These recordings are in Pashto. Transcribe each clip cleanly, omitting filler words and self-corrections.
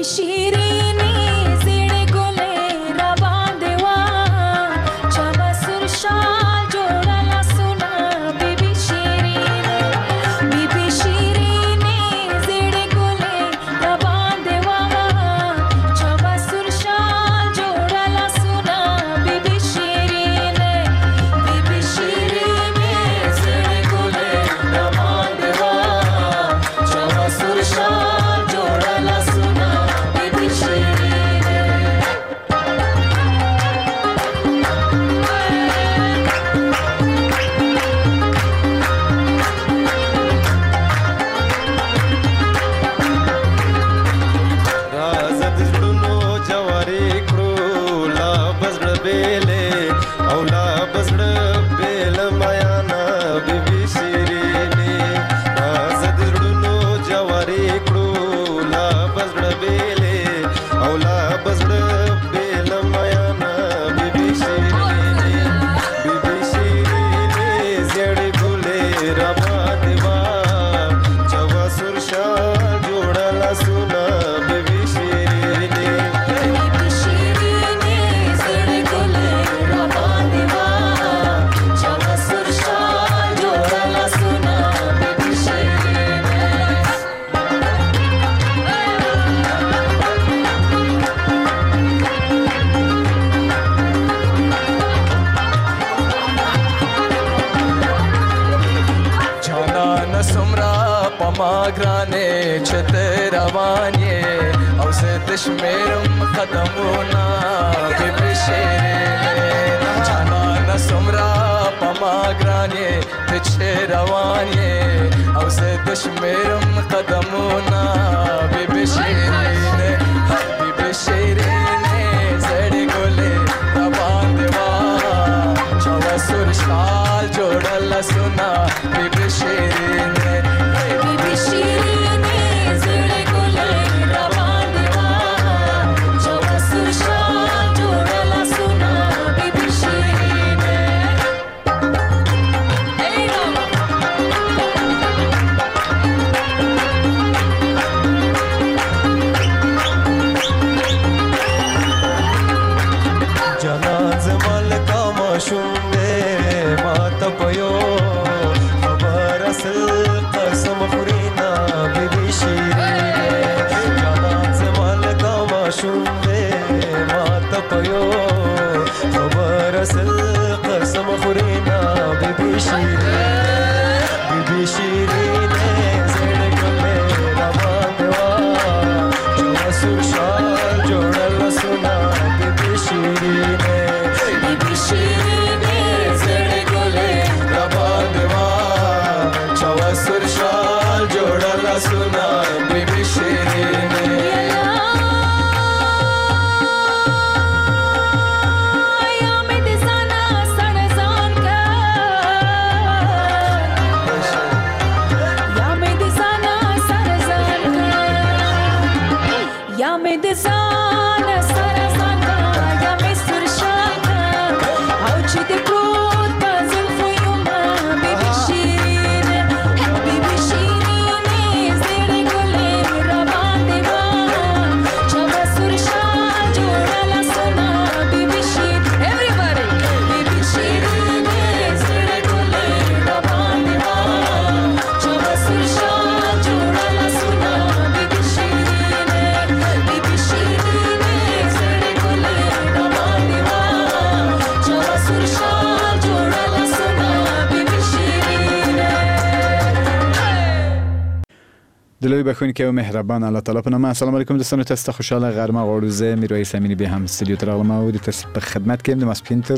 دلوی بخونی که او مهربان الله تعالی پنامه. السلام علیکم دوستان، تست خوشحال غرما غاروزه میروی سمینی به هم استودیو تراغلما و دیت به خدمت کردیم از پینتر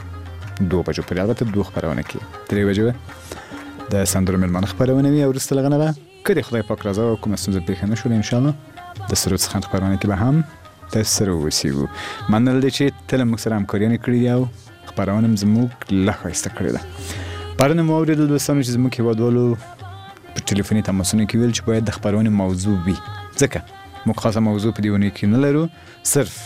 2 بجو پری البته 2 خبرونه کی 3 بجو ده سندرم من خبرونه می اورست لغنه کدی خدای پاک رضا و کوم استونز بخنه شول ان شاء الله د سرت خند خبرونه کی به هم تسر و وسیو من له چې تل موږ سره همکاري کړې او خبرونه زموږ له خسته کړې ده پرنه مو اوریدل دوستانو چې زموږ هیوادوالو په ټلیفوني تماسونه کې ویل چې باید د خبرونه موضوع وي ځکه موږ خاصه موضوع په دیونه کې نه لرو صرف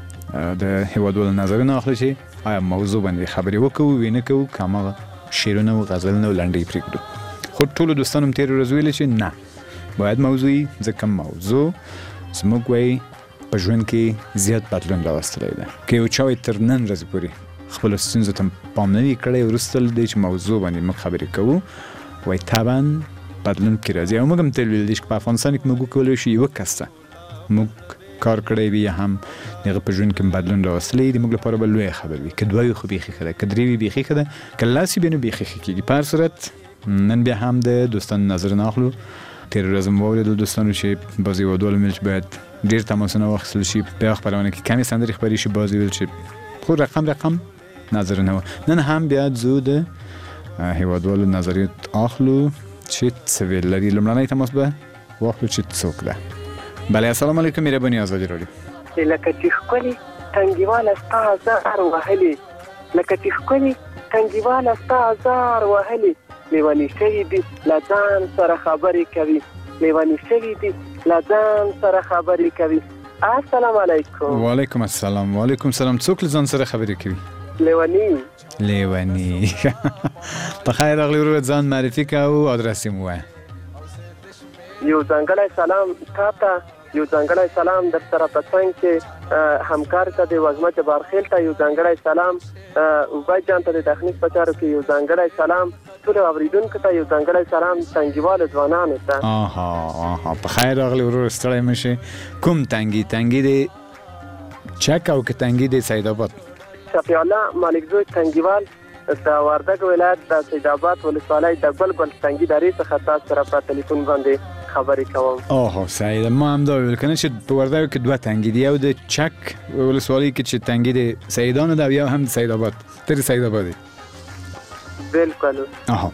د هیوادوالو نظرونه اخلي چې آیا موضوع باندې خبرې وکړو وینه کوو کومه شعرونه او غزلونه ولنډې پرېږدو خو ټول دوستانو تیر ورځ ویل چې نه باید موضوعي ځکه موضوع زموږ وایي په ژوند کې زیات بدلون راوستلی ده. که یو چا تر نن ورځې پورې خپلو ستونزو ته پام نه وي کړی، وروسته له دې چې موضوع باندې موږ خبرې کوو وایي طبعا بدلون کې راځي. او موږ هم تل ویلي چې په افغانستان کې موږ وکولی شو یوه کس ته موږ کار کړی وي یا هم د هغه په ژوند کې بدلون راوستلی د موږ لپاره به لویه خبر وي. که دوه وي خو بیخي ښه ده، که درې وي بیخي ښه ده، که لس وي بیا نو بیخي ښه کېږي. په هر صورت نن بیا هم د دوستانو نظرونه اخلو. تېره ورځ مو واورېدل دوستانو چې بعضې هېوادوالو ویل چې باید ډېر تماسونه واخیستل شي، په هغه خپرونه کې کمې سندرې خپرې شي، بعضې ویل چې خو رقم نظرونه وه. نن هم بیا ځو د هېوادوالو نظریات اخلو چې څه ویل لري. لومړنی تماس به واخلو چې څوک ده. بله، السلام علیکم، مهرباني ازادي راډیو. لکه چې ښکلي تنګیواله ستا ازار وهلي، لکه چې ښکلي تنګیواله ستا ازار وهلي، لیوني شوي دي له ځان سره خبرې کوي، لیوني شوي دي له ځان سره خبرې کوي. السلام علیکم. وعلیکم السلام. وعلیکم السلام. څوک له ځان سره خبرې کوي؟ لیوني. په خیر راغلی وروره، ځان معرفي که او ادرس یې مو ووایه. یو ځانګړی سلام تا ته، یو ځانګړی سلام در سره په څنګ کې همکار ته د وزمه جبارخیل ته یو ځانګړی سلام، عبید جان ته د تخنیک په چارو کې یو ځانګړی سلام، ټولو اورېدونکو ته یو ځانګړی سلام، تنګیوالو ځوانانو ته. په خیر راغلی وروره، ستړی مه شې. کوم تنګي دی چک او که تنګي دی سید آباد؟ شفیع الله مالکزوی تنګیوال د وردګ ولایت د سید آباد ولسوالۍ د ګلګل تنګي درې څخه تاسو سره په تلیفون باندې خبرې کوم. سعید، ما هم دا ویل کنه چې په وردګو کې دوه تنګي دي، یو د چک ولسوالۍ کې چې تنګي د سیدانو ده، یو هم د سید آباد تر سید آباد دی. بالکل.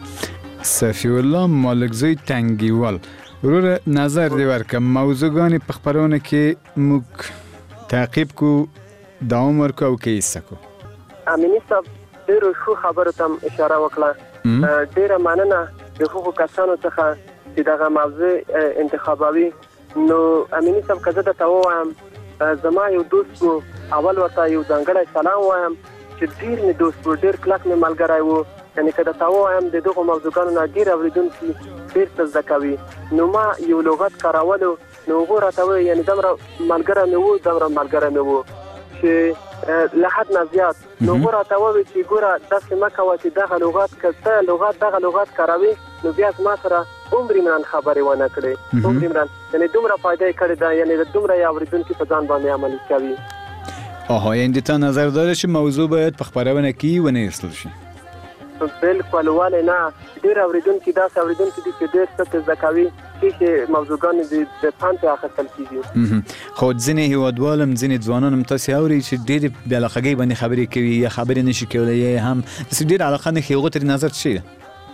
صفی الله مالکزوی تنګیوال، وروره نظر دی ورکه. موضوعګانې په خپرونه کې موږ تعقیب کو، دوام ورکو او کې ایسته کو. امینی صاحب ډېرو ښو خبرو ته اشاره وکړه. ډېره مننه د هغو کسانو څخه چې دغه موضوع انتخابوي. نو امینی صاحب که زه درته ووایم زما یو دوست و، اول ورته یو ځانګړی سلام وایم چې ډېر مې دوست و، ډېر کلک مې ملګری و. یعنې که درته ووایم د دغو موضوعګانو نه ډېر اورېدونکي ډېر څه زده کوي. نو ما یو لغت کارولو، نو هغو راته وویل یعنې دومره ملګری مې و، دومره ملګری مې و چې له حد نه زیات. نو هغو راته وویل چې ګوره داسې مه کوه چې دغه لغت که ته دغه لغت کاروي نو بیا زما سره عمرمران خبرې ونه کړې. عمرمران یعنې دومره فایده یې کړې ده، یعنې دومره یې اورېدونکي په ځان باندې عملي کوي. یعنې د تا نظر داره چې موضوع باید په خپرونه کې ونه ایستل شي؟ بالکل، ولې نه. ډېر اورېدونکي داسې اورېدونکي دي چې ډېر څه زده کوي چې موضوعګانې د پام ته اخیستل کېږي. خو ځینې هېوادوال هم ځینې ځوانان هم تاسې اورئ چې ډېرې بې علاقګۍ باندې خبرې کوي یا خبرې نشي کولی یا هم داسې ډېر علاقه نه ښي. هغو ته نظر څه شی ده؟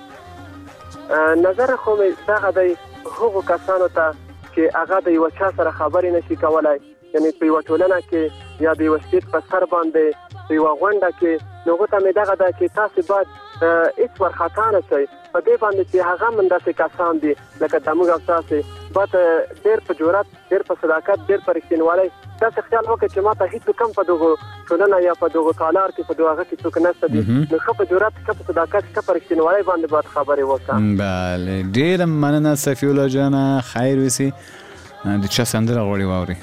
نظر خو مې دغه دی هغو کسانو ته چې هغه د یوه چا سره خبرې نشي کولی، یعنې په یوه ټولنه کې یا د یوه سټیټ په سر باندې په یوه غونډه کې، نو هغو ته مې دغه ده چې تاسې باید هېڅ وارخطا نه شئ په دې باندې چې هغه هم داسې کسان دي لکه زموږ او تاسې، باید ډېر په جرأت، ډېر په صداقت، ډېر په رښتینولۍ داسې خیال وکړئ چې ما ته هېڅوک هم په دغو ټولنه یا په دغو تالار کې په دغه هغه کې څوک نشته دي. نو ښه په جرأت، ښه په صداقت، ښه په رښتینولۍ باندې باید خبرې وکړم. بله، ډېره مننه صفی الله جانه، خیر وسي. د چا سندره غواړې واورې؟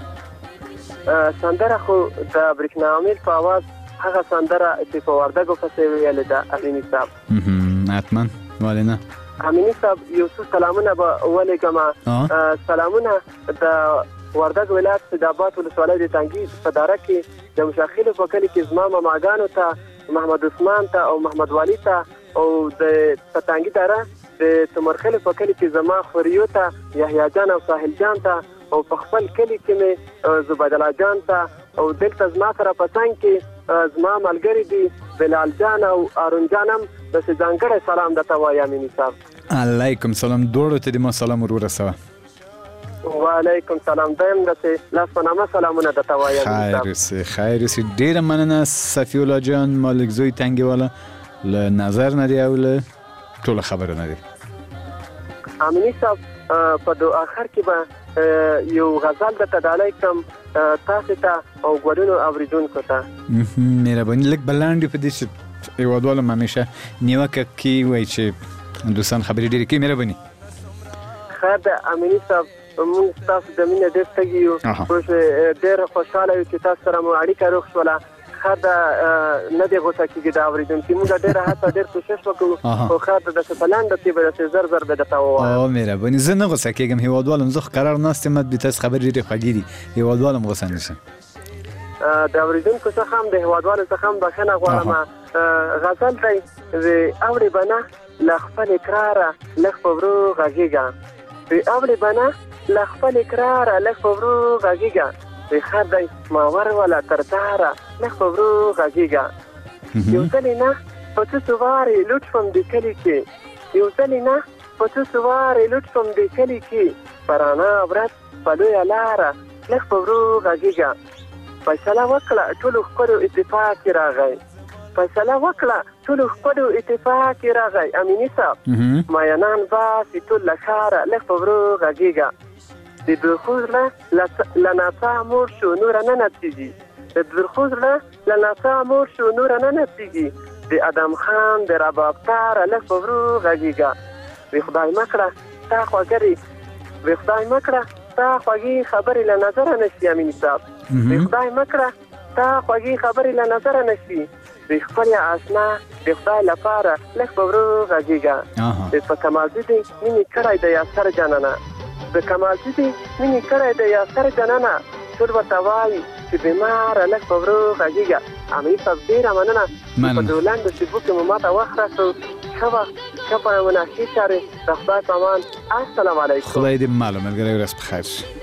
سندره خو د برېښنا امیر په اواز هغه سندره چې په وردګو پسې ویلې ده امیني صاحب. حتما، ولې نه. امیني صاحب یو څو سلامونه به ولېږم. سلامونه د وردګ ولایت سید آباد ولسوالۍ د تنګي په داره کې د مشاخیلو په کلي کې زما ماماګانو ته، محمد عثمان ته او محمد والي ته، او د په تنګي داره د تمرخیلو په کلي کې زما خوریو ته، یحیی جان او ساحل جان ته، او په خپل کلي کې مې زبید الله جان ته، او دلته زما سره په څنګ کې زما ملګري دي بلال جان او هارون جان هم داسې ځانګړی سلام درته وایم امیني صاحب. علیکم سلام. دواړو ته دې ما سلام ور ورسوه. وعلیکم سلام. دیم داسې لاس په نامه سلامونه درته وایم. خیر اوسې. ډېره مننه صفی الله جان مالکزوی تنګیواله، له نظر نه دی او له ټوله خبره نه دی. امیني صاحب په آخر کې به یو غزل درته ډالۍ کړم تاسې ته او ګډونو اورېدونکو ته. مهرباني لږ به لاندې په دې چې هېوادوال هم همیشه نیوکه کوي وایي چې دوستان خبرې ډېرې کوي. مهرباني. خیر ده امیني صاحب، موږ تاسو د مینې ډېر تږي یو اوس ډېر خوشحاله یو چې تاسو سره مو اړیکه روغ شوله ښه ده نه دې غوسه کېږي دا اورېدونکي موږ ډېره هڅه ډېر کوشش وکړو خو ښه ده داسې په لنډه کې به داسې زر زر به درته ووایم مهرباني زه نه غوسه کېږم هېوادوالم زه خو قرار ناست یم د تاسو خبرې ډېرې خوږې دي هېوادوالم غوسه نه شي د اورېدونکو څخه هم د هېوادوالو څخه هم بښنه غواړم غزل دی اورې به نه له خپل اقراره لږ په ورو غږېږه اورې به نه له خپل اقراره لږ په ورو غږېږه خر دی ما ورواله تر داره لږ په ورو غږېږه یو ځلې نه په څه سوارې لوټ شوم د کلي کې یو ځلې نه په څه سوارې لوټ شوم د کلي کې په رڼا ورځ په لویه لاره لږ په ورو غږېږه فیصله وکړه ټولو ښکلو اتفاق کې راغی فیصله وکړه ټولو ښکلو اتفاق کې راغی امیني صاحب ماینان باسي ټول له ښاره لږ په ورو غږېږه د درخوز له ناڅا مور شو نوره نه نڅېږي د درخوز له ناڅا مور شو نوره نه نڅېږي د ادم خان د رباب تاره لږ په ورو غږېږه وی خدای مه کړه ستا خوږرې وی خدای مه کړه ستا خوږې خبرې له نظره نه شي امیني صاحب وی خدای مه کړه ستا خوږې خبرې له نظره نه شي وی خپلې اشنا د خدای لپاره لږ په ورو غږېږه په کمالدي دې مینې کړی د یاسر جانانه د کمالدي دې مینې کړی د یاسر جانانه ټول ورته وایي چې بیماره لږ په ورو غږېږه امیني صاحب ډېره مننه په دې لنډو شېبو کې مو ماته وخت راکړو ښه وخت ښه په مناسب چارې د خدای په امان السلام علیکم خدای دې مالو ملګری ورځ په خیر شي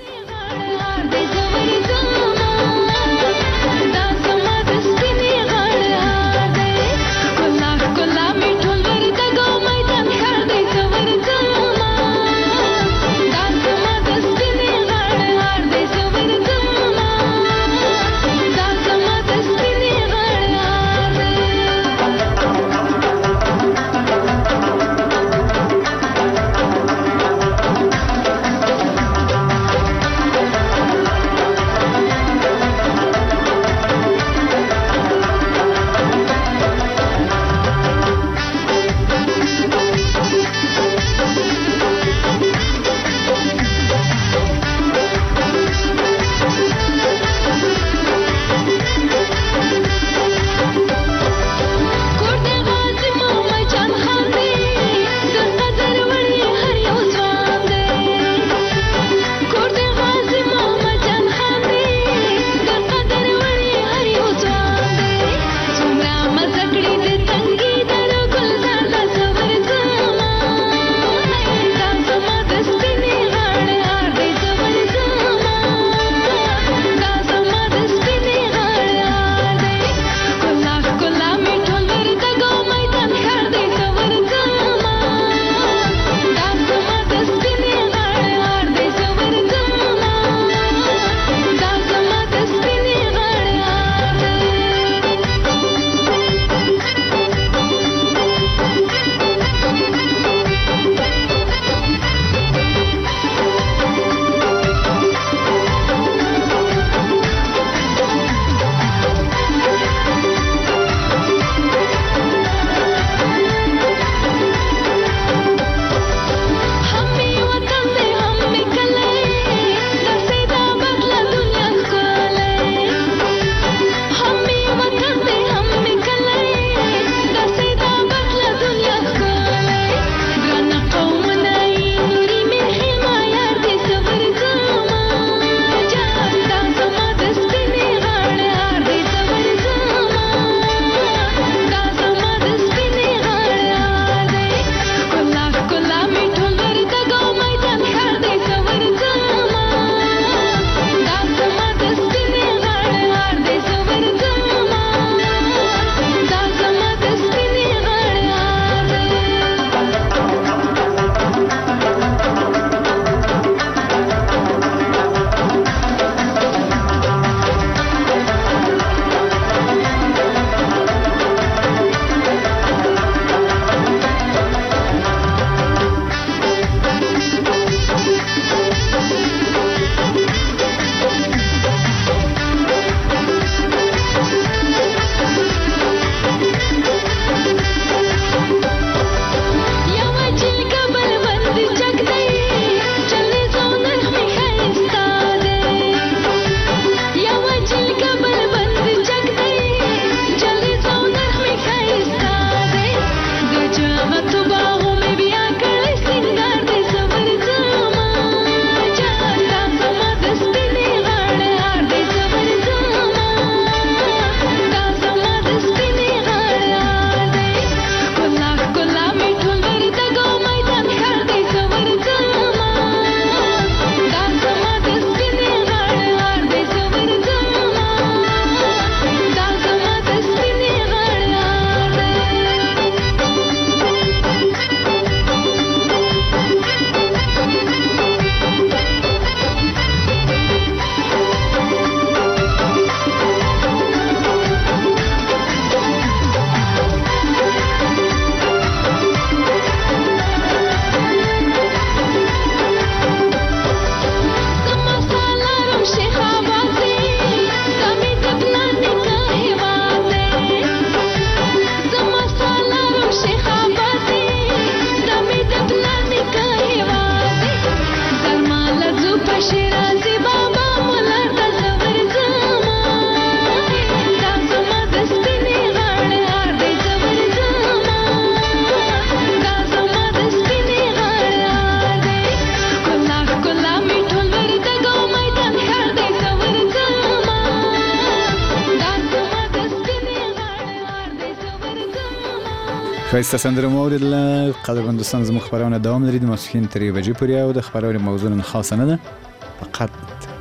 ښایسته سندره مو واورېدله. قدرمن دوستان زموږ خپرونه دوام لري د ماسپښین تر 1 بجې پورې او د خپرونې موضوع نن خاصه نه ده، فقط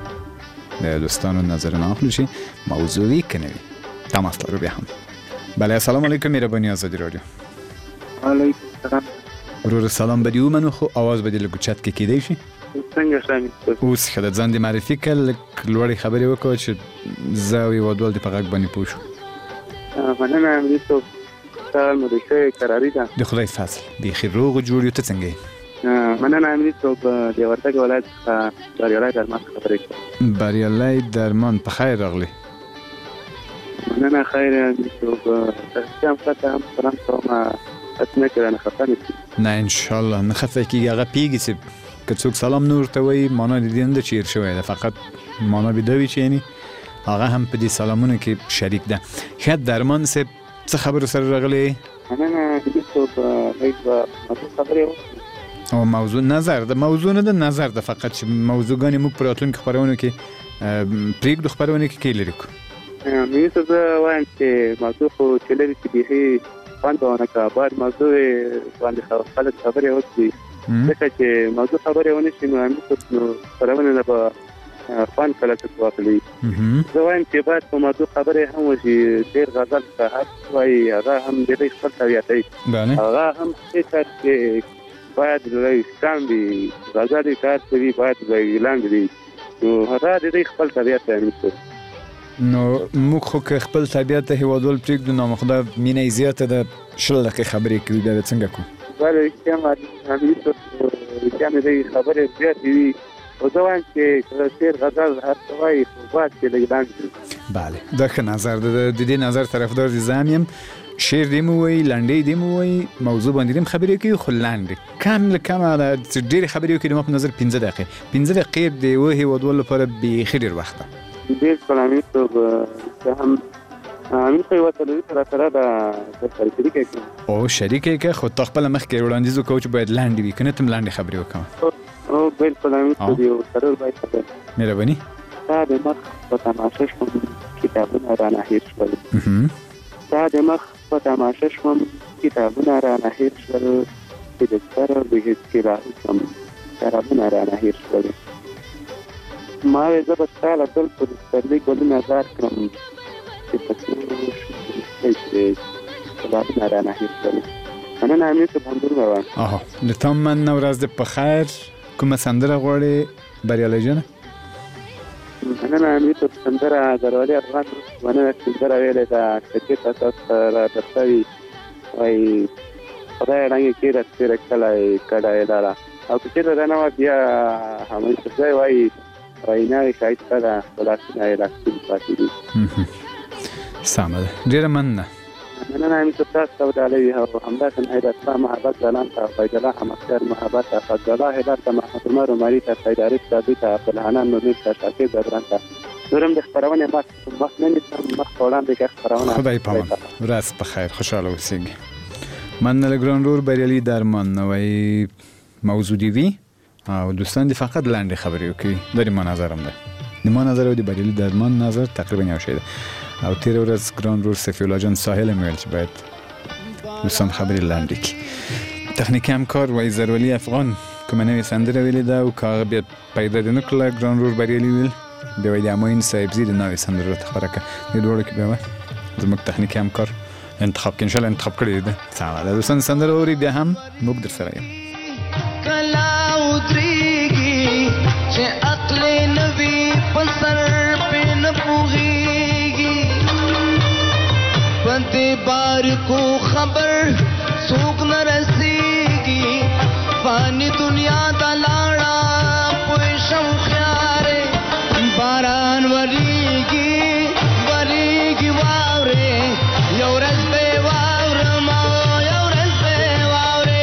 د دوستانو نظرونه اخلو چې موضوعي که نه وي. تماس لرو بیا هم. بله السلام علیکم مهرباني آزادي رادیو. علیکم السلام. ورور سلام به دې ومنو خو اواز به دې لږ اوچت کې کیدی شي. څنګه شامل اوس ښه ده، ځان دې معرفي کړه، لږ لوړې خبرې وکړه چې زه او هېوادوال دې په غږ باندې پوه شو. مننه امیر صاحب، ستا مدرسه قراري ده. د خدای فضل بیخي روغ و جوړ یو. ته څنګه یې؟ مننه امیر صاحب، د وردګ ولایت څخه بریالی درمان خبرې کوم. بریالی درمان، په خیر راغلی. مننه خیر امیر صاحب، تاسو هم ښه هم سلام کوم، تاسو نه کړه نه خفه نشئ. نه انشاءالله نه خفه کېږي. هغه پیږي چې که څوک سلام نه ورته وایي معنا د دې نه ده چې هېر شوی ده، فقط معنا به دا وي چې یعنې هغه هم په دې سلامونو کې شریک ده. ښه درمان صاحب څه خبرو سره راغلی؟ مننه امیر صاحب، لږ به موضوع خبرې وکړو. او موضوع نظر ده، موضوع نه ده نظر ده، فقط چې موضوعګانې موږ په راتلونکو خپرونو کې پرېږدو، خپرونې کې لرې کړو. امیر صاحب زه وایم چې موضوع خو چې لري چې بیخي خوند به ونه کړه، باید موضوع باندې خلک خبرې وکړي، ځکه چې موضوع خبرې ونه شي نو امیر صاحب نو خپرونه نه به خوند کله څه واخلي. زه وایم چې باید په موضوع خبرې هم وشي. ډېر غزل که هر څه وایي هغه هم د دوی خپل طبیعت دی، هغه هم هېڅ چې باید لږ کم وي، غزل یې کار کوي باید لږ لاندې وي، نو هغه د دوی خپل طبیعت دی امیر صاحب. نو موږ خو که خپل طبیعت ته هېوادوال پرېږدو نو خدای مینه یې زیاته ده، 20 دقیقې خبرې کوي، بیا به څنګه کوو؟ بله رښتیا امیر صاحب، رښتیا مې د خبرې زیاتې وي، خو زه وایم چې شعر غزل هر څه وایي خو باید چې لږ لاندې وي. بله دا ښه نظر ده، د دې نظر طرفدار دې زه هم یم. شعر دې مو وایي، لنډۍ دې مو وایي، موضوع باندې دې هم خبرې کوي، خو لنډې کم له کمه ډېرې خبرې وکړي. ما په نظر 15 دقیقې 15 دقیقې د یوه هېوادوال لپاره بیخي ډېر وخت ده. بالکل امیر صاحب، زه هم امیر صاحب یوه څلوېښت سره ده درسره شریکه کړم. او شریکه یې کړه، خو تا خپله مخکې وړاندیز وکړو چې باید لنډې وي، که نه ته هم لنډې خبرې وکړه. او بالکل امیر صاحب، یو ضرور باید خبرې. مهرباني. ستا د مخ په تماشه شوم کتابونه رانه هېر شول، ستا د مخ په تماشه شوم کتابونه رانه هېر شول، چې د سره د هېڅ کې راوځم شرابونه رانه هېر شول. ما وې زه به ستا له دل پر سپرلي ګلونه زار کړم، چې په څو شي شرابونه رانه هېر شول. مننه امیر صاحب، همدومره وه. د تا مننه، ورځ دې په خیر. کومه سندره غواړې بریالی جانه؟ مننه امیر صاحب، سندره درولي افغان مننه سندره ویلې ده چې چېرته تاسو سره درته وي وایي خدای رنګې کې راتېره کړی لاره، او که چېرته دا نه وه بیا حمید صاحب وایي ویناوې ښایسته ده خو لاسونه یې لاسپین پاتې دي. سمه ده، ډېره مننه. مننه امیر صاحب، تاسو ته ودالۍ وي او همداسې حیدرشاه محبت ځلان ته، عبیدالله حمدخیار محبت ته، فضلالله هلال ته، محمد عمر عمري ته، سید عارف صابي ته، عبدالحنان نورمیر ته، شاکر بدران ته. نور هم د خپرونې مخ نه نیسم، مخ په وړاندې کې خپرونه. خدای پامان، ورځ په خیر، خوشحاله اوسېږي. مننه له ګران ورور بریالي درمان. وایي موضوع دې وي او دوستان دې فقط لنډې خبرې وکړي. دا د ما نظر هم ده، د ما نظر او د بریالي درمان نظر تقریبا یو شی ده. او تېره ورځ ګران ورور صفي الله جان ساحل هم ویل چې باید دوستان خبرې لنډې کړي. تخنیکي همکار وایي زرولي افغان کومه نوې سندره ویلې ده او که هغه بیا پیدا دې نه کړله ګران ورور بریالي ویل، بیا وایي د اماین صاحبزي د نوې سندره راته خپره کړه. دې دواړو کې بیا وایي زموږ تخنیکي همکار انتخاب کې انشاءالله انتخاب کړی ده. سمه ده دوستان، سندره اوري بیا هم موږ در سره یم. کلا ودرېږي چې عقل نوي په سر پې نه پوهېږي، په دې بار کو خبر څوک نه رسېږي، فاني دنیا ته لاړه پوه شم خیارې، باران وریږي وریږي واورې، یو ورځ به واورم او یو ورځ به واورې.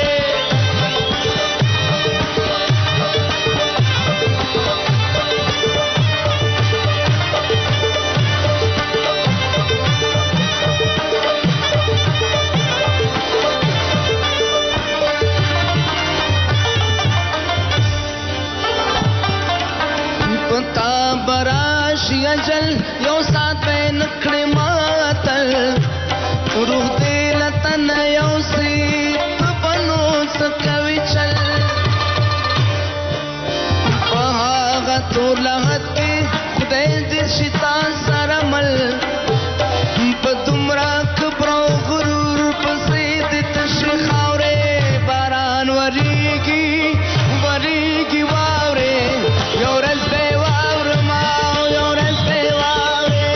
براشي اجل یو سات به نکړې ماتل، روح دې لتن یو خدای دې شتا سره مل په دومره کبر او غرور پسې دې تش خاورې باران وریږي وریږي واورې یو ورځ به واورم او یو ورځ به واورې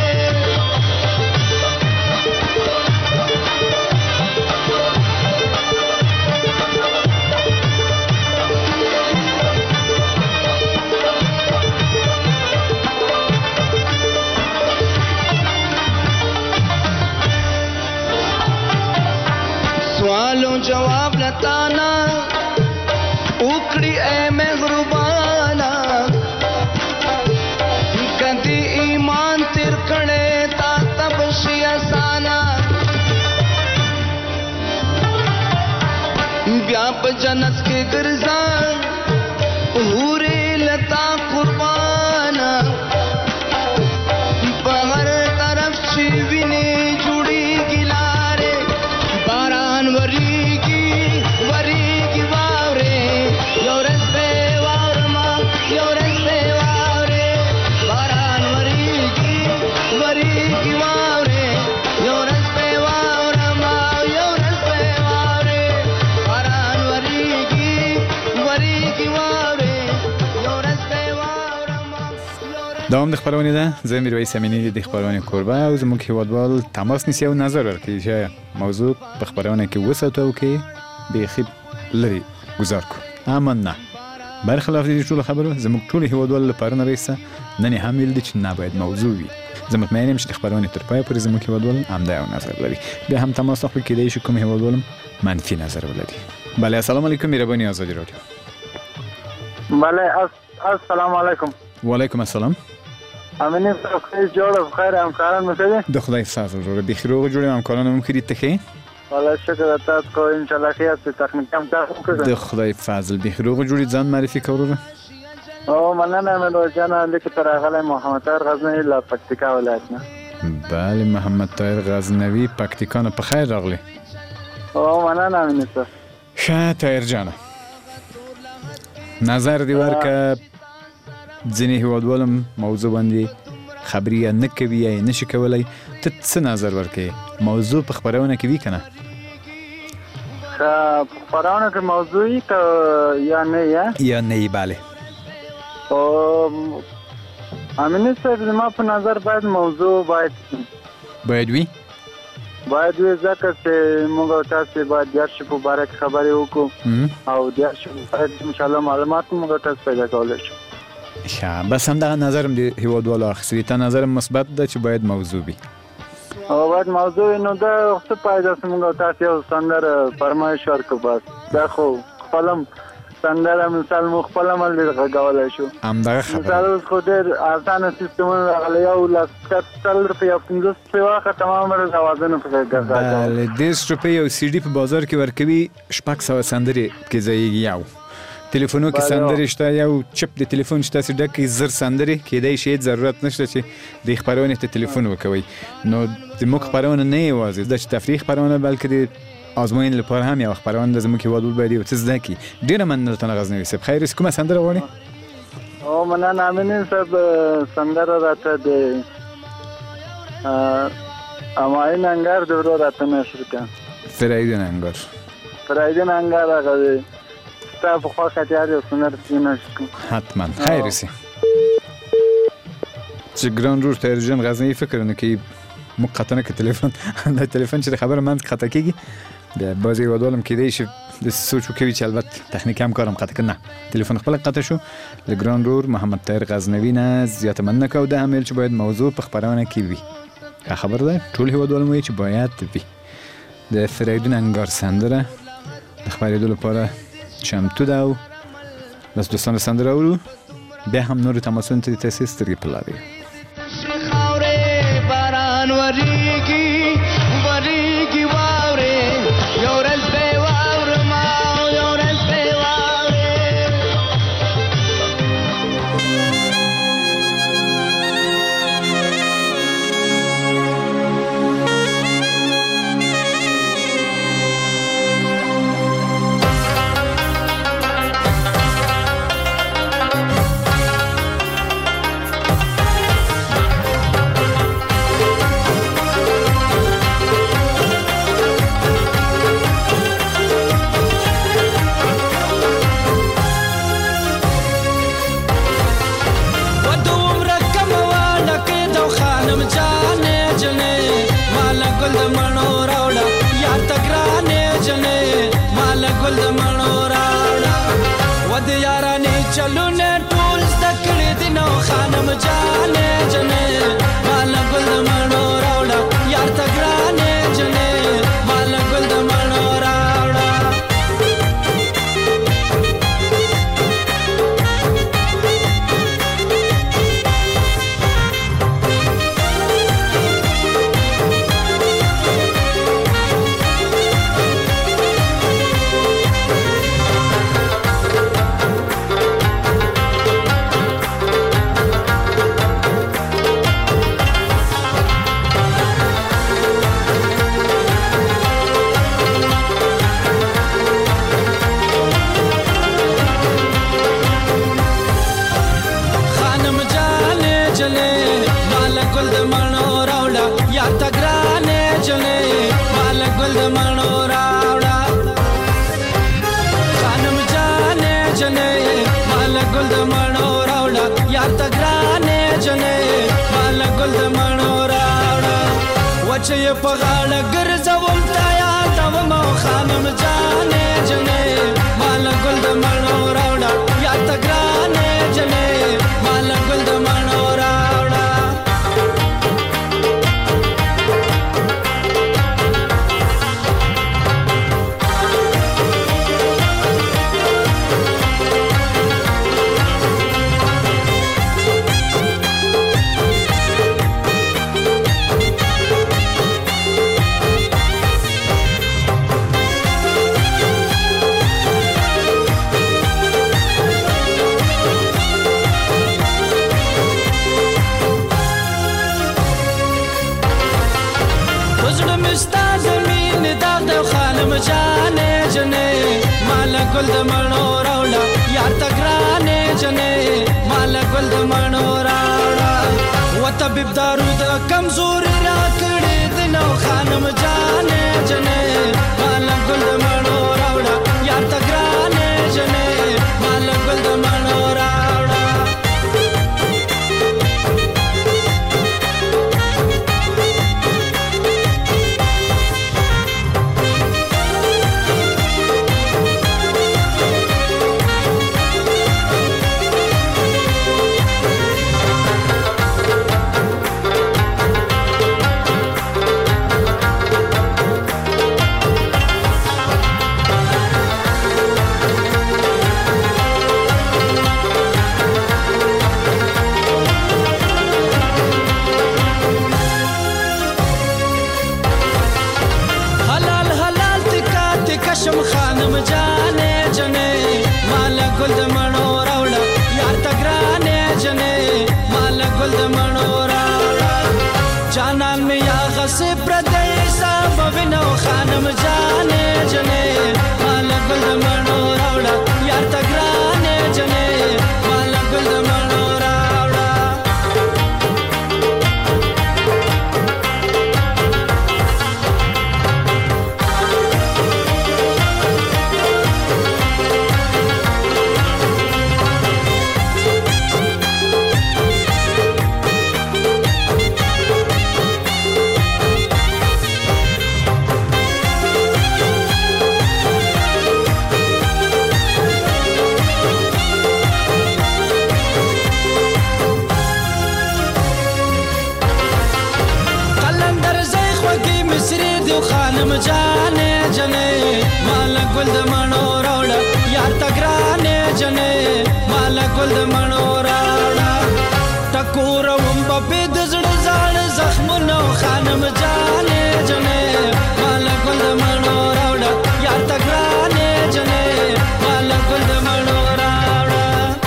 سوالوں جواب لتانا اکڑی اے مہربانا کدی ایمان تیر کڑے تا تب شی آسانا بیا په جنت کې ګرځان حورې لتا قربانا په هر طرف چې وینې جوړېږي لارې باران وریږي وریږي واورې یو ورځ به واورم یو ورځ به واورې باران وریږي وریږي واورې یو ورځ به واورم یو ورځ به واورې باران وریږي وریږي واورې یو ورځ به واورم دوام د خبرونه ده زه میرویس امینی د خبرونه کوربه او زموږ هیوادوال تماس نیسي او نظر ورکړي چې موضوع په خبرونه کې وساتو او کې بیخي لري گزار کو اما نه برخلاف دې ټول خبرو زموږ ټول هیوادوال لپاره نه رئیسه نه هم ویل دي چې نه باید موضوع وي زه مطمئن یم چې د خبرونه تر پای پورې زموږ هیوادوال همدا یو نظر لري بیا هم تماس اخلو کېدای شي کوم هیوادوال منفي نظر ولري بله السلام علیکم مهرباني آزادی رادیو بله السلام علیکم وعلیکم السلام امینی صاحب خیلی جوړ بخیر همکاران مو څه دي د خدای ساتل وروره بیخي روغ جوړ یم همکاران مو ښه دي ته ښه والله شکر تاسو کو ان شاء الله خیر په تخنیک هم تاسو وکړه د خدای فضل بیخي روغ جوړ ځان معرفي کو وروره او مننه مې روزانه لیک تر غلې محمد طاهر غزنوی لا پکتیکا ولایت نه بله محمد طاهر غزنوی پکتیکا نه په خیر راغلی او مننه امینی صاحب ښه طاهر جانه نظر دی ورکه ځینې هیوادوالم موضوع باندې خبرې نه کوي یا نشي کولی ته څه نظر ورکوي موضوع په خبرونه کې وي که نه خبرونه کې موضوعي که یا نه یا نه بله او امینی صاحب زما په نظر باید موضوع باید وي ځکه چې موږ او تاسې باید دیارشي په باره کې خبرې وکړو او دیارشي باید انشاءالله معلومات موږ او تاسې پیدا کولی شو ښه بس همدغه نظرم د هیوادوالو اخیستي تا نظرم مثبت ده چې باید موضوع وي او باید موضوع وي نو دا څه فایده چې موږ او تاسې یو سندره فرمایش ورکړو بس دا خو خپله سندره مثال مو خپله عمل غږولی شو همدغه خبره مثال اوس خو ډېر اسانه سیستمونه راغلی یو لس روپۍ او 50 روپۍ واخه تمام ورځ اوازونه پکې ګرځا بله 10 روپۍ یو سی ډي په بازار کې ورکوي 600 سندرې کې ځایږي یو تلیفونو کې سندرې شته یو چپ د تلیفون شته چې ډک زر سندرې کېدای شي ضرورت نشته چې د خبرونه ته تلیفون وکوي نو د موږ خبرونه نه یوازې د تفریح خبرونه بلکې د آزموین لپاره هم یو خبرونه د زموږ هیوادوال باید یو څه زده کړي ډېره مننه درته غزنوي صاحب خیر اوس کومه سندره غواړې او مننه امیني صاحب سندره راته د اماین انګار د ورو راته نشر کړه فرایدین انګار هغه دی ستا په خوا کتیار یو سندره نشر کړه حتما خیر اوسې چې ګران رور طاهر جان غزنوي فکر نه کوي موږ قطع نه که تلیفون د تلیفون چې د خبره منځ قطع کېږي د بعضې هیوادوالم کېدای شي د سوچ وکوي چې البته تخنیکي همکارم قطع کړ نه تلیفون خپله قطع شو له ګران رور محمد طاهر غزنوي نه زیاته مننه کوو دا هم ویل چې باید موضوع په خبرونه کې وي ښه خبر ده ټول هیوادوال مو وایي چې باید وي د فریدون انګار سندره د خپرېدو لپاره چمتو ده او بس دوستان سندره اورو بیا هم نور تماسونه ته تاسې سترګې په لارې وریږي وریږي واورې یو ورځ به واورم یو ورځ به واورې جنې مال ګل د مڼو راوړه وچې په غاړه ګرځوم تا یادوم او خانم جانې جنې مال ګل د مڼو راوړه یا ته ګرانې جنې مال ګل د مڼو راوړه خانم جانې جنې مال ګل د مڼو راوړه یار ته ګرانې جنې مال ګل د مڼو راوړه و طبیب دارو د کمزوري راکړې د نو خانم جانې جنې مال ګل د مڼو راوړه یار ته ګرانې جنې مال ګل د مڼو راوړه شم خانم جانې جنې مال ګل د مڼو راوړه یار ته ګرانې جنې مال ګل د مڼو راوړه جانان مې یا غصې پردی صاحب وینو خانم جانې جنې مال ګل د مڼو راوړه یار ته ګرانې جنې مال ګل د مڼو راوړه خانم جانې جنې مال ګل د مڼو راوړه یار ته ګرانې جنې مال ګل د مڼو راوړه ټکوروم به پې د زړه زاړه زخمونه خانم جانې جنې مال ګل د مڼو راوړه یار ته ګرانې جنې مال ګل د مڼو راوړه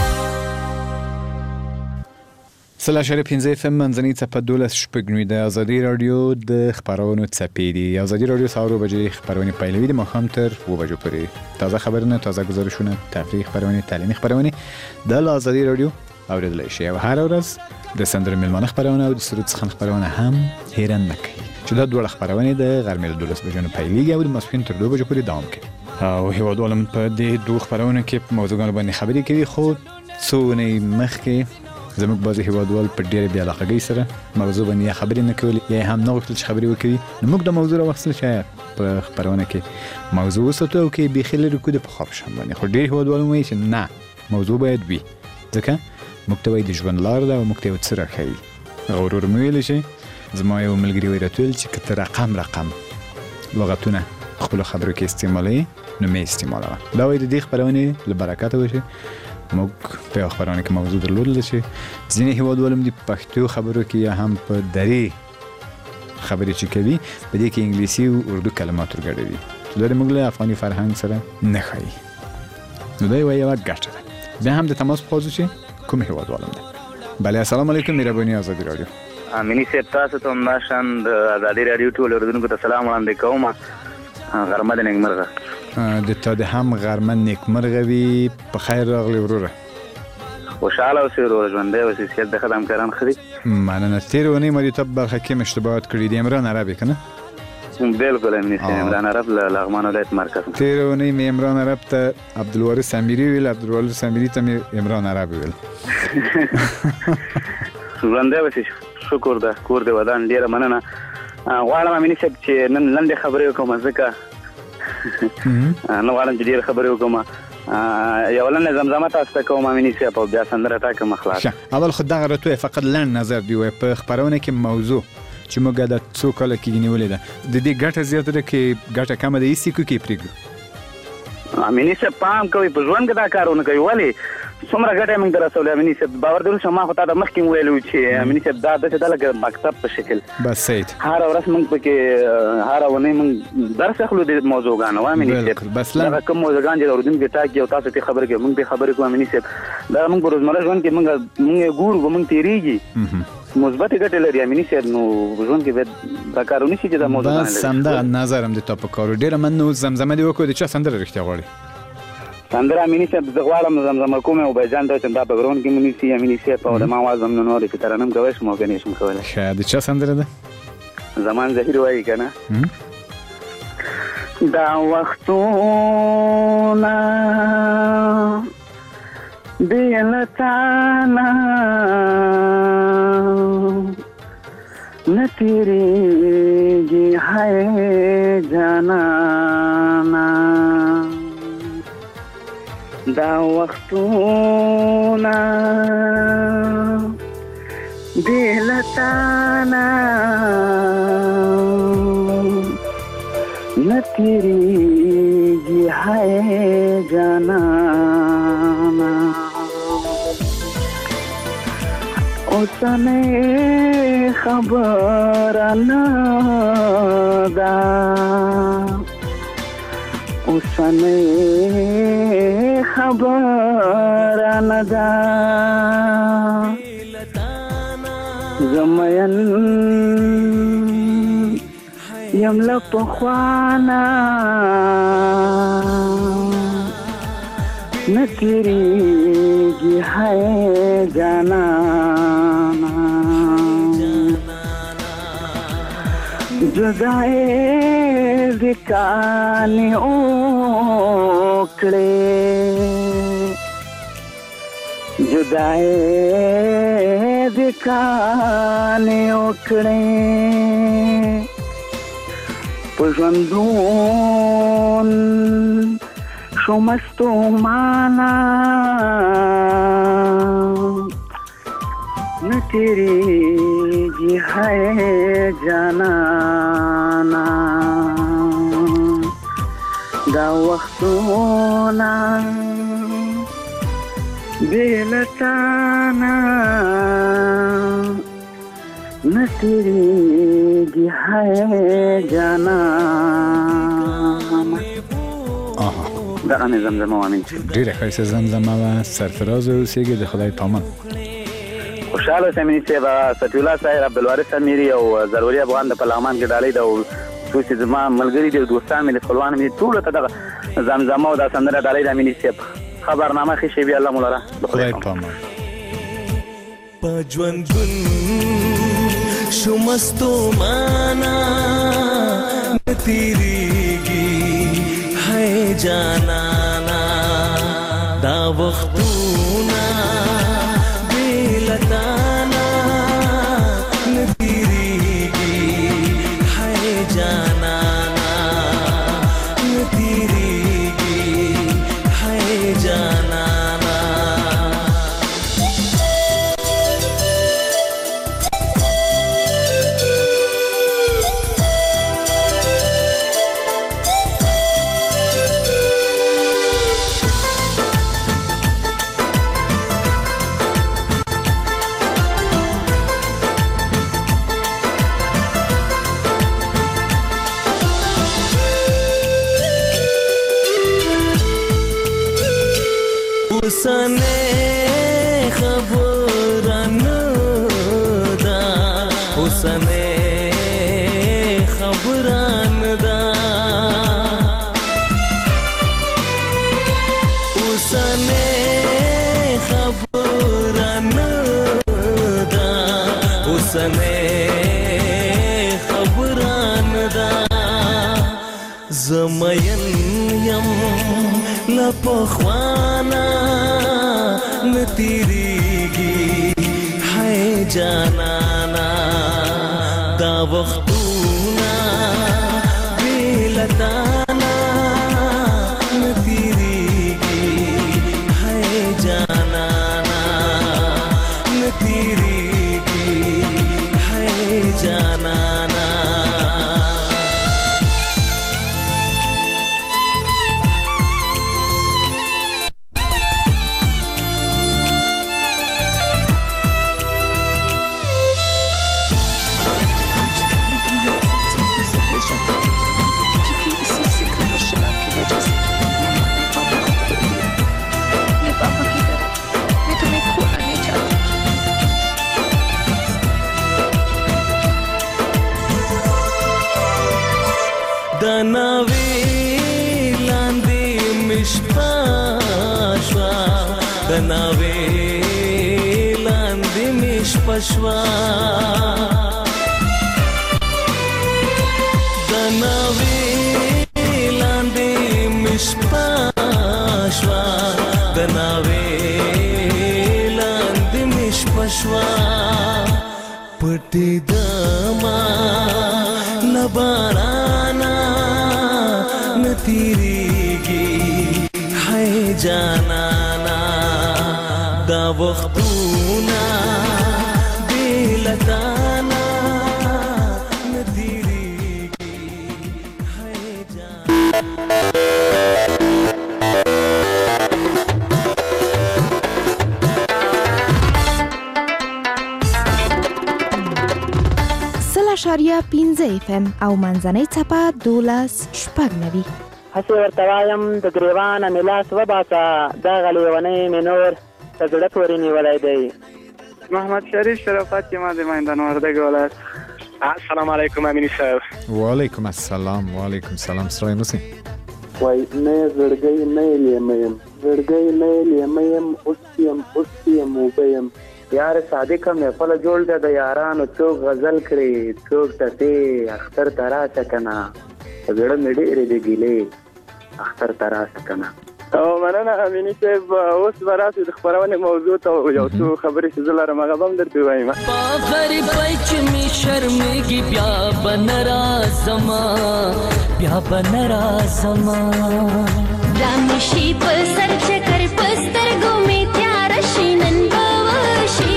3.5 FM منځنۍ څپه 12 د ازادي رادیو د خبرونو څپې دي. ازادي رادیو سهار بجې خبرونه پیلوي د ماښام تر 2 بجو پورې تازه خبرونه، تازه گزارشونه، تفریحي خبرونه، تعلیمي خبرونه د ازادي رادیو اوریدلای شي. او هر ورځ د سندرو میلمانه خبرونه او د سرود څخه خبرونه هم هیر نه کوي چې دا ډول خبرونه د غرمې 12 بجو نه پیلېږي او د ماسپښین تر 2 بجو پورې دوام کوي. او هیوادوالم په دې دوه خبرونه کې موضوعګانو باندې خبرې کوي. خو څو نه مخکې زموږ بعضې هیوادوال په ډېرې بې علاقګۍ سره موضوع باندې یا خبرې نه کولې یا هم نه غوښتل چې خبرې وکړي. نو موږ د موضوع راواخیستل چې په خبرونه کې موضوع وساتو او کې بیخي لرې کړو د پخوا په شان باندې. خو ډېر هیوادوال وایي چې نه، موضوع باید وي، ځکه موږ ته وایي د ژوند لار ده او موږ ته یو څه راښیي. غرور مې ویلی چې زما یو ملګري وایي راته چې که ته رقم لغتونه خپلو خبرو کې استعمالوي نو مې استعمالوه. دا وایي د دې خبرونې له برکته وشي موږ په خبرونه کې موضوع درلودل چې ځینې هیوادوالم د پښتو خبرو کې یا هم په دري خبرې چې کوي په دې کې انګلیسي او اردو کلمات ورګډوي چې دا موږ له افغاني فرهنګ سره نه ښایي. نو دا یوه ګټه ده. بیا هم د تماس په خواځو چې کوم هیوادوالم ده. بله، السلام علیکم. مهرباني ازادي رادیو. امینی صاحب، تاسو ته هم ناشان د ازادي رادیو ټول اوریدونکو ته سلام وړاندې کوم. غرمه د نیکمرغه. د تا د هم غرمه نیکمرغه وي. په خیر راغلی وروره. خوشحاله اوسې وروره، ژوندی اوسې، صحت د ښه د همکاران ښه دي؟ مننه. تېره اونۍ ما د تا په برخه کې اشتباهات کړي دي. عمران عرب یې که نه؟ بالکل امینی صاحب، عمران عرب له لغمان ولایت مرکز. تېره اونۍ مې عمران عرب ته عبدالوارث امیري ویل، عبدالوارث امیري ته مې عمران عرب ویل. ژوندی اوسې شکر ده کور دې ودان ډېره مننه غواړم امیني صاحب چې نن لنډې خبرې وکړم ځکه نه غواړم چې ډېرې خبرې وکړم یو لنډه زمزمه تاسو ته کوم امیني صاحب او بیا سندره ټاکم خلاص اول خو دغه راته فقط لنډ نظر دی وای په خبرونه کې موضوع چې موږ د څو کال کې نیولې ده د دې ګټه زیاته ده کې ګټه کمه ده هیڅ کې پرېږدو امیني صاحب پام کوي په ژوند کې دا کارونه کوي ولې څومره ګټه موږ درسولې امیني صاحب باور درو شم ما خو تا د مخکې ویلو چې امیني صاحب دا د لکه مکتب په شکل بس صحیح هر ورځ موږ پکې هر ونه موږ درس اخلو د موضوعګانو امیني صاحب بس دا کوم موضوعګان چې اوردونکو ټاکي او تاسو ته خبرې کوي موږ به خبرې کوو امیني صاحب دا موږ په روزمره ژوند کې موږ ګورو موږ تیریږي مثبت ګټه لري امیني صاحب نو ژوند کې به دا کارونه شي چې دا موضوع بس سم دا نظرم د ټاپ کارو ډیره من نو زمزمه دی وکړو د چا سندره رښتیا غواړي سندره امیني صاحب زه غواړم زمزمه کوم او بیجان ته دا بیکګراوند کې مونږ سي امیني صاحب او د ما आवाज هم نور کې ترانم کوي شمو کني شم کوله ښه د چا سندره ده زمان زهیر وایي کنه دا وختونه بیلتانا نتیریږي هاي جانانا دا وختونه بیلتانا نتیریږي هاي جانانا اوسنه خبر نه دا اوسنه خبر نه دا زمین یملا پخوانا نتیریږي هاي جانانا جدای دکانی اوکړې جدای دکانی اوکړې پژوندون شومستو مانا نتیریږي هاي جانانا دا وختونه بیلتانا نتیریږي هاي جانانا دا انې زمزمه وامین ډیره ښایسته زمزمه وه سرفراز اوسېږي د خدای پامان خوشحاله اوسئ امیني صاحب سفي الله صاحب عبدالوارث امیري او ضروري افغان د پارلمان کې ډالۍ ده او څو چې زما ملګري دي دوستان مې خپلوان مې ټولو ته دغه زمزمه او دا سندره ډالۍ ده امیني صاحب خبرنامه ښه شی بیا الله مولا د خدای پامان په ژوندون شومستو مانا نتیریږي هاي جانانا دا وختونه بیلتانا نتیریږي هاي جانانا نتیریږي هاي جانانا اوسنه خبرانه دا اوسنه خبرانه دا اوسنه خبرانه دا اوسنه خبرانه دا زمین یم لپخوانا نتیریږي هاي جانانا دا وختونا بیلتانا نتیریگی ہے جانانا نتیریگی ہے جانانا دناوی لاندې مشپاشوا دناوی لاندې مشپاشوا دناوی لاندې مشپاشوا دناوی لاندې مشپاشوا پټی دما لبارانا نتیریگی ہے جانانا دا وختونا بیلتانا نتیریگی ہے جانانا شاریا 15 FM او منځنۍ څپه 12.9 هسې ورته وایم د ګریوانه مې لاس وباسه دغه لیونی مې نور په زړه پورې نیولی دی. محمد شریف شرافت یم از مایندان وردگ ولایت. السلام علیکم امینی صاحب. وعلیکم السلام. وعلیکم السلام. سلام موسی. وای نه زړګی نه لیمیم زړګی نه لیمیم اوسیم وبیم یار صادق محفل جوړ دی د یارانو څوک غزل کړي څوک ته اختر تراشه کنه زړه مې ډېرې دی ګیلې اختر تراشه کنه. او مننه امینی صاحب اوس به راسو د خپرونې موضوع ته یو څو خبرې چې زه لرم هغه به هم درته ووایم. په غریبۍ چې مې شرمېږي بیا به نه راځمه بیا به نه راځمه رامې شي په سر چکر په سترګو مې تیاره شي نن به وشي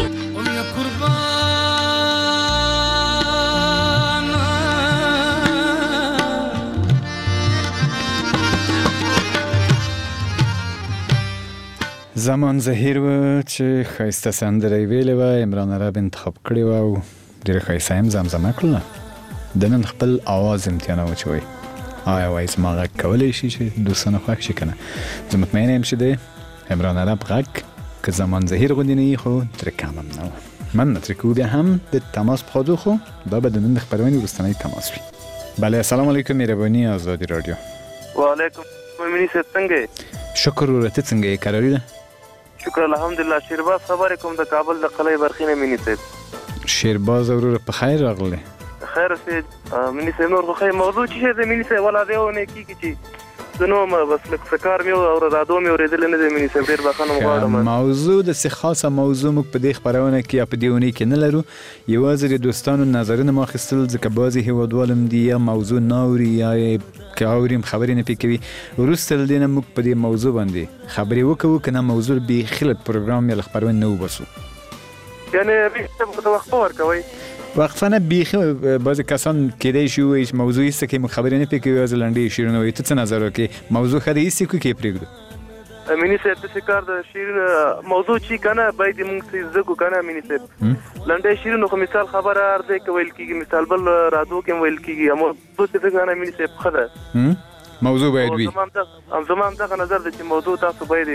زمان زهیر و چې ښایسته سندره یې ویلې وه عمران عرب انتخاب کړې وه او ډېره ښایسته یې هم زمزمه کړله د نن خپل اواز امتحان واچوئ آیا وایي زما غږ کولی شي چې دوستانو خوښ شي که نه زه مطمئنه یم چې د عمران عرب غږ که زمان زهیر غوندې نه وي خو ترې کم هم نه و من نه ترې کوو بیا هم د تماس پخوادو خو دا به د نن د خپرونې وروستنی تماس وي. بله السلام علیکم مهرباني آزادي رادیو. وعلیکم امینی صاحب څنګه یې؟ شکر وروره ته څنګه یې کراري ده؟ شکر الحمدلله. شیرباز خبرې کوم د کابل د قلعه برخین امینی صاحب. شیرباز وروره په خیر راغلی. خیر اوسې امینی صاحب نور خو خیر موضوع چې دی امینی صاحب ولا دی ونه کیږي چې زه نو بس لږ څه کار مې او رادیو مې اورېدلی نه دی امینی صاحب ډېر بخښنه مو غواړم. موضوع داسې خاصه موضوع موږ په دې خپرونه کې یا په دې اونۍ کې نه لرو یوازې د دوستانو نظرونه مو اخیستل ځکه بعضې هیوادوال هم دي یا موضوع نه اوري یا که اوریم خبرې نه پې کوي وروسته له دې نه موږ په دې موضوع باندې خبرې وکوو که نه موضوع بیخي له پروګرام یا له خپرونې نه وباسو یعنې ورته وقفه ورکوئ وقفه نه بیخي بعضې کسان کیدای شي ووایي چې موضوع ایسته کې موږ خبرې نه پې کوي یوازې لنډې شعرونه وایي ته څه نظر وکړې موضوع ښه ده ایسته کړو که یې پرېږدو؟ امینی صاحب داسې کار د شعرونه موضوع چې که نه باید موږ څه زده کړو که نه امینی صاحب لنډی شعرونه خو مثال خبره هر ځای کې ویل کېږي مثال بل رادیو کې هم ویل کېږي موضوع چې که نه امینی صاحب ښه ده موضوع باید وي. زما همدغه نظر دی چې موضوع تاسو باید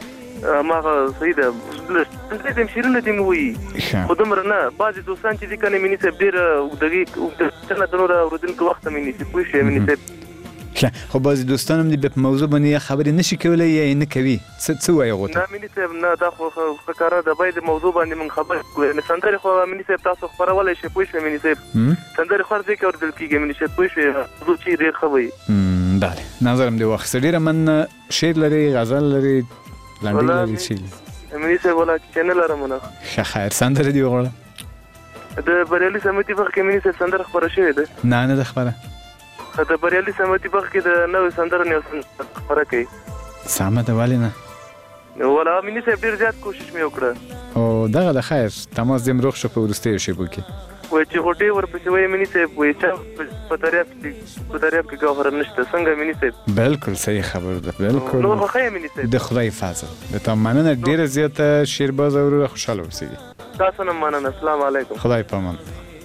هماغه صحیح ده لنډی دې شعرونه دې مو وایي خو دومره نه بعضې دوستان چې دي که نه امیني صاحب ډېر اوږده نه د نور اورېدونکو وخت امیني صاحب پوه شئ امیني صاحب خو بعضې دوستان هم دي په موضوع باندې یا خبرې نشي کولی یا یې نه کوي څه وایي هغو ته؟ نه امیني صاحب نه دا خو ښه کاره ده باید موضوع باندې موږ خبرې کړو یعنې سندرې خو امیني صاحب تاسو خپرولی شئ پوه شئ امیني صاحب سندرې خو هر ځای کې اورېدل کېږي امیني صاحب پوه شئ موضوع چې ډېر ښه وایي. بله نظرم دې واخیسته ډېره مننه. شعر لرې غزل لرې لنډۍ لرې شي امیني صاحب ولا چې نه لرم نه ښه خیر سندره دې وغواړه. د بریالي سمتي بخ کې مینه صاحب سندره خبره شوې ده نه د خبره د بریالي سمتي بخ کې د نوې سندره نه خبره کوي سمه ده ولې نه ولا مینه صاحب ډیر زیات کوشش مې وکړه او دغه د خیر تماس دې مروخ شو په ورستیو شیبو کې وای چې غوټي ورپسې وای مینه صاحب وای چې په دریاب کې ګوهر نشته څنګه مینه صاحب بالکل صحیح خبر ده بالکل نو خو خیر مینه صاحب د خدای فضل د تمنه ډیره زیاته شیرباز او خوشاله اوسئ تاسو نه مننه السلام علیکم خدای پامان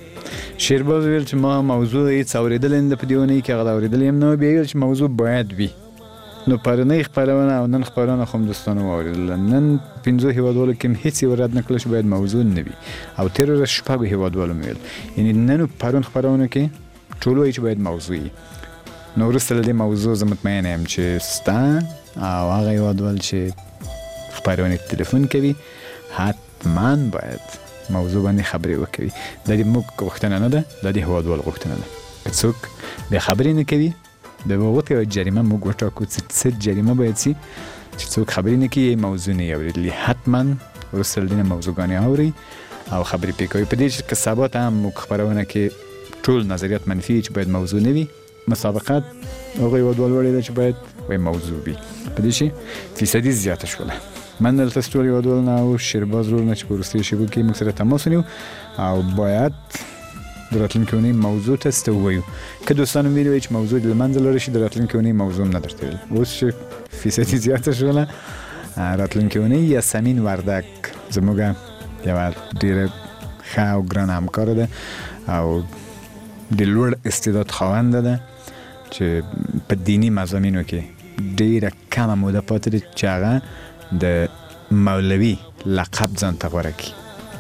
شیرباز ویل چې ما موضوع هیڅ اوریدل نه پدیونه کې هغه اوریدل یم نو بیا چې موضوع باید وي نو پرنۍ خبرونه او نن خبرونه خو دوستانو اوریدل نن 15 هیوادوالو کې هیڅ ورد نکړل چې باید موضوع نه وي او تیر ورځ شپږ هیوادوالو ویل یعنی نن پرون خبرونه کې ټول وایي چې باید موضوع وي نو ورسته له موضوع زه مطمئن یم چې ستا او هغه هیوادوال چې خبرونه تلیفون کوي حتما باید موضوع باندې خبرې وکړي د دې موږ غوښتنه نه ده د دې هیوادوال غوښتنه ده څوک به خبرې نه کوي د وګړو جریمه موږ وټاکو چې جریمه باید شي چې څوک خبرې نه کوي موضوع نه اوري حتما ورسره د موضوعګانې اوري او خبرې پکوي په دې چې کسبات هم موږ خبرونه کې ټول نظریات منفي چې باید موضوع نه وي مسابقات او هیوادوال وړي چې باید وي موضوع وي په دې شي فیصدي زیاته شوله من دلته ستوري هیوادوال نه او شیرباز ورونه چې ورسته شي کې موږ سره تماس ونیو او باید دراتلونکي اونۍ موضوع ته وایو که دوستانو ویلي چې موضوع د منځ لري شي دراتلونکي اونۍ موضوع نه درته ویل اوس چې فیصدي زیاته شوله راتلونکي اونۍ یاسمین وردک زموږ یوه ډېره ښه او ګرانه همکاره ده او د لوړ استعداد خاونده ده چې په دیني مضامینو کې ډېره کمه موده پاتې ده چې هغه د مولوي لقب ځان ته غوره کړي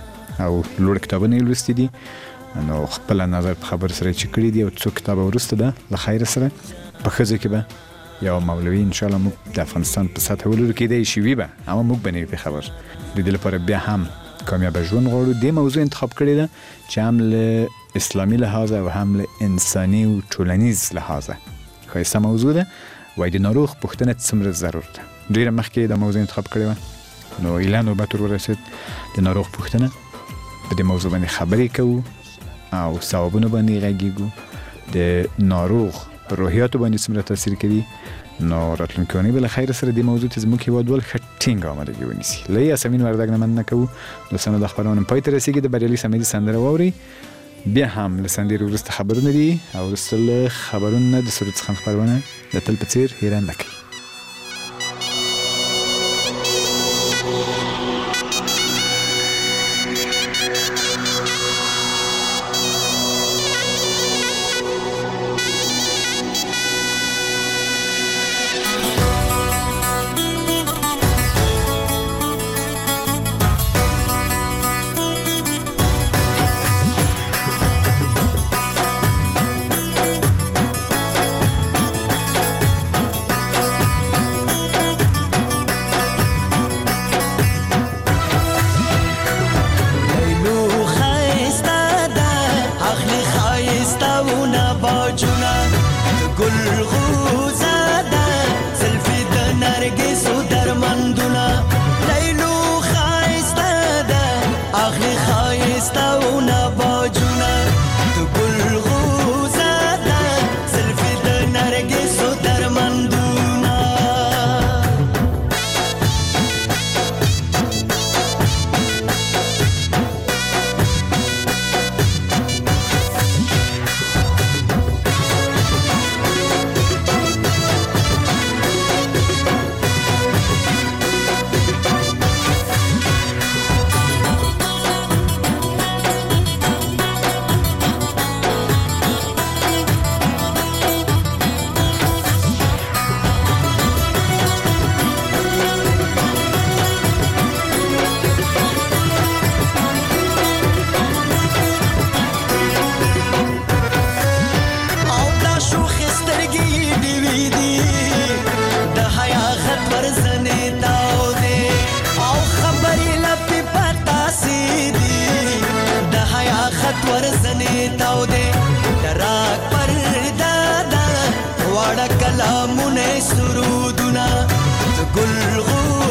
او لوړ کتابونه یې لوستي دي نو خپل نظر په خبر سره چې کړی دی او څو کتابه ورسته ده له خیر سره په ښځو کې به یو مولوي ان شاء الله موږ د افغانستان په سطح ولر کې دی شي وي به اما موږ به نه په خبر د دې لپاره بیا هم کامیاب ژوند غواړو د موضوع انتخاب کړی ده چې هم له اسلامي لحاظ او هم له انساني او ټولنیز لحاظ ښایسته موضوع ده وای د ناروغ پوښتنه څومره ضرور ده ډیره مخکې د موضوع انتخاب کړی و نو اعلان نوبت ورسید د ناروغ پوښتنه په دې موضوع باندې خبرې کوو او ثوابونه باندې غږیږو د ناروغ روحیاتو باندې څومره تاثیر کوي نو راتلونکي اونۍ به له خیر سره د موضوع ته زموږ هیوادوال ښه ټینګ آمادګي ونیسي له یاسمین وردک نه مننه کوو دوستانو د خبرونه پای ته رسیږي د بریالي سمدي سندره واورئ بیا هم له سندرې وروسته خبرونه دي او وروسته له خبرونه د سرود څخه خبرونه د تل په څېر حیران نه کوي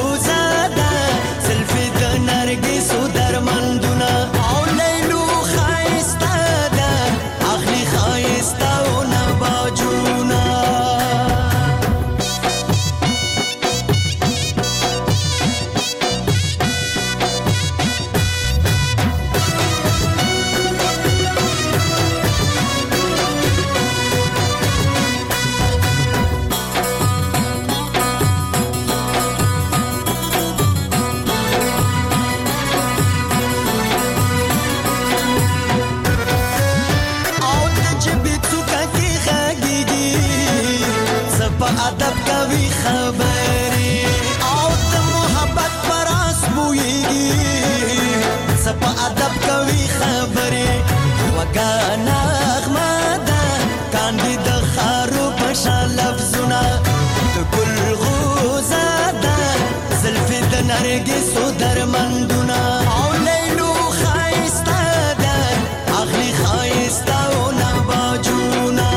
درمندونه او لیلو خوږه نغمه ده کاندي د خارو په شان لفظونه د ګل غوزه ده زلفې د نرګسو درمندونه او لیلو ښایسته ده اخلي ښایستهونه باجونه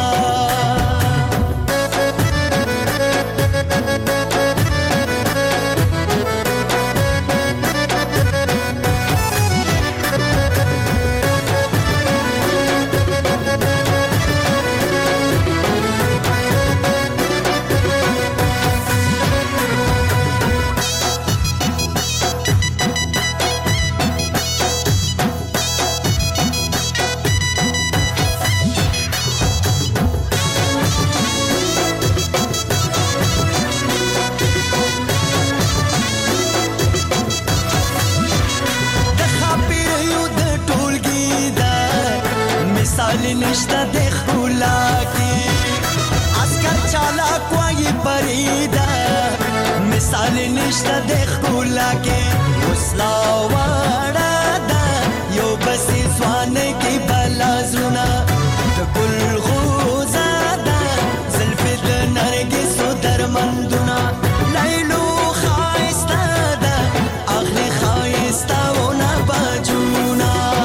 نشته د ښکلا کې عسکر چالاک وایي پریده مثال نشته د ښکلا کې وسلا واړه ده یو بسې ځوانۍ کې بلا زړونه د ګل غوزه ده زلفې د نرګسو درمندونه لیلو ښایسته ده اخلي ښایستهونه باجونه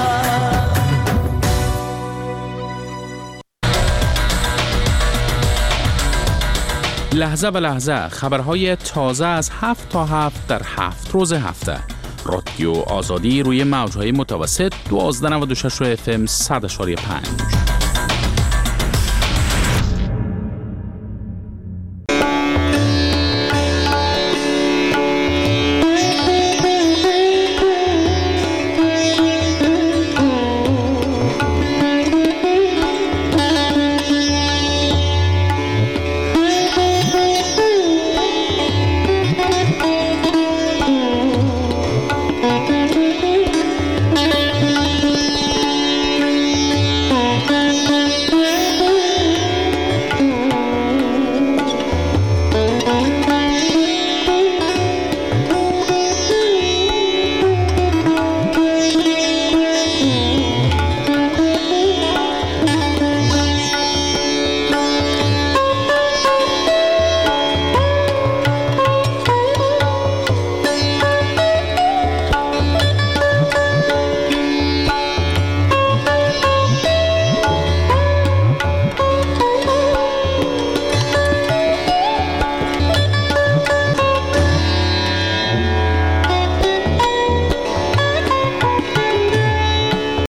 لحظه به لحظه خبرهای تازه از 7 تا 7 در 7 روز هفته. رادیو آزادی روی موجهای متوسط 1296 FM 100.5.